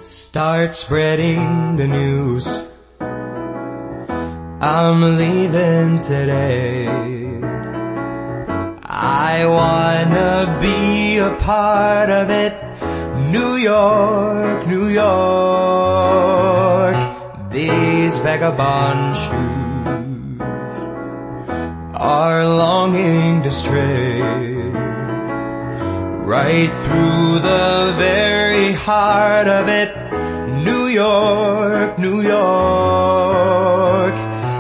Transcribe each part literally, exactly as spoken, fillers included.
Start spreading the news. I'm leaving today. I wanna be a part of it. New York, New York. These vagabond shoes are longing to stray right through the very heart of it. New York, New York.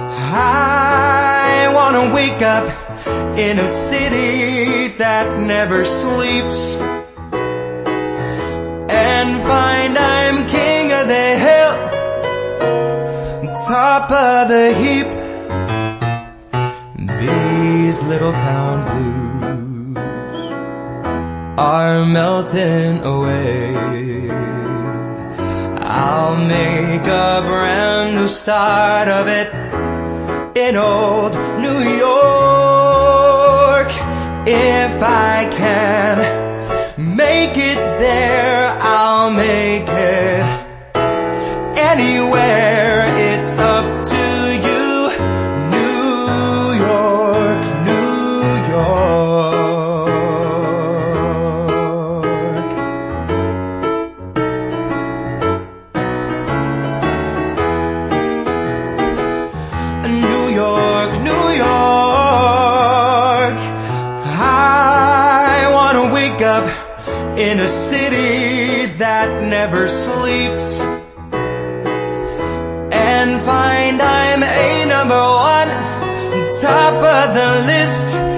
I wanna wake up in a city that never sleeps and find I'm king of the hill, top of the heap. These little town blues are melting away. I'll make a brand new start of it in old New York. If I can make it there, I'll make it anywhere. It's up to you. New York, New York. New York, New York. I wanna wake up in a city that never sleeps and find I'm a number one, top of the list.